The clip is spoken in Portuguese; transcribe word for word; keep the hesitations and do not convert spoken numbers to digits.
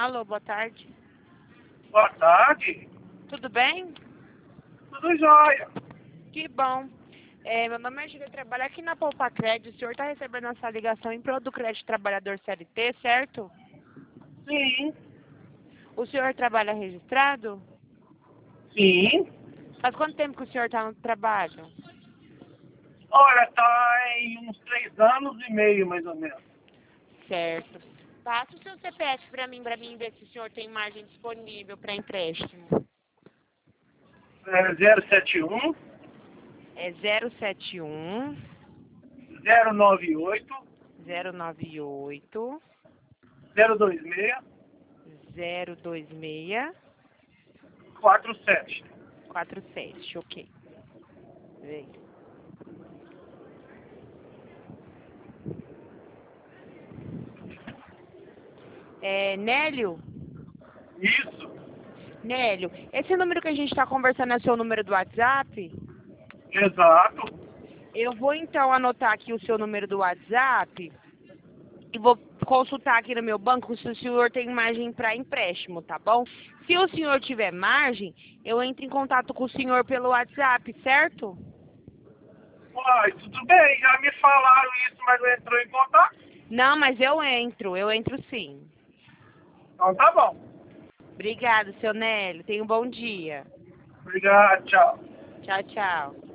Alô, boa tarde. Boa tarde. Tudo bem? Tudo jóia. Que bom. É, meu nome é Júlia, eu trabalho aqui na Poupa Crédito. O senhor está recebendo essa ligação em prol do crédito trabalhador C L T, certo? Sim. O senhor trabalha registrado? Sim. Faz quanto tempo que o senhor está no trabalho? Olha, tá em uns três anos e meio, mais ou menos. Certo. Passa o seu C P F para mim, para mim ver se o senhor tem margem disponível para empréstimo. É zero sete um, É zero sete um, zero nove oito, zero nove oito, zero dois seis, zero dois seis, quatro sete. quatro sete. Ok. Vem. É, Nélio? Isso. Nélio, esse número que a gente está conversando é seu número do WhatsApp? Exato. Eu vou então anotar aqui o seu número do WhatsApp e vou consultar aqui no meu banco se o senhor tem margem para empréstimo, tá bom? Se o senhor tiver margem, eu entro em contato com o senhor pelo WhatsApp, certo? Uai, tudo bem. Já me falaram isso, mas não entrou em contato. Não, mas eu entro, eu entro sim. Então tá bom. Obrigada, seu Nélio. Tenha um bom dia. Obrigado, tchau. Tchau, tchau.